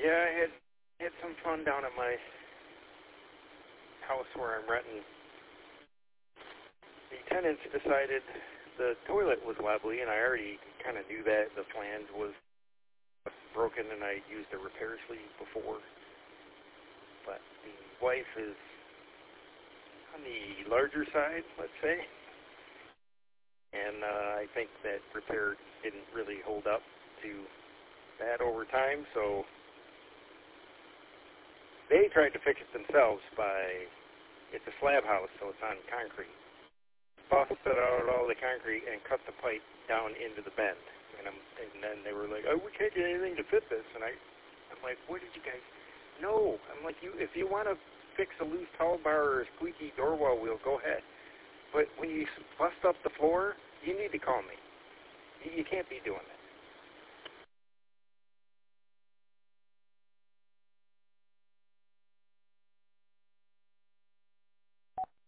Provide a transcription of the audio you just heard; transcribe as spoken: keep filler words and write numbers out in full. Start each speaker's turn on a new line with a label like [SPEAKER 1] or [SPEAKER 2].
[SPEAKER 1] Yeah, I had had some fun down at my house where I'm renting. The tenants decided the toilet was wobbly, and I already kind of knew that. The flange was broken, and I used a repair sleeve before. But the wife is on the larger side, let's say. And uh, I think that repair didn't really hold up to that over time, so they tried to fix it themselves by, it's a slab house, so it's on concrete. Busted out all the concrete and cut the pipe down into the bend. And, I'm, and then they were like, oh, we can't get anything to fit this. And I, I'm like, what did you guys, no. I'm like, you, if you want to fix a loose towel bar or a squeaky door wall wheel, go ahead. But when you bust up the floor, you need to call me. You can't be doing that.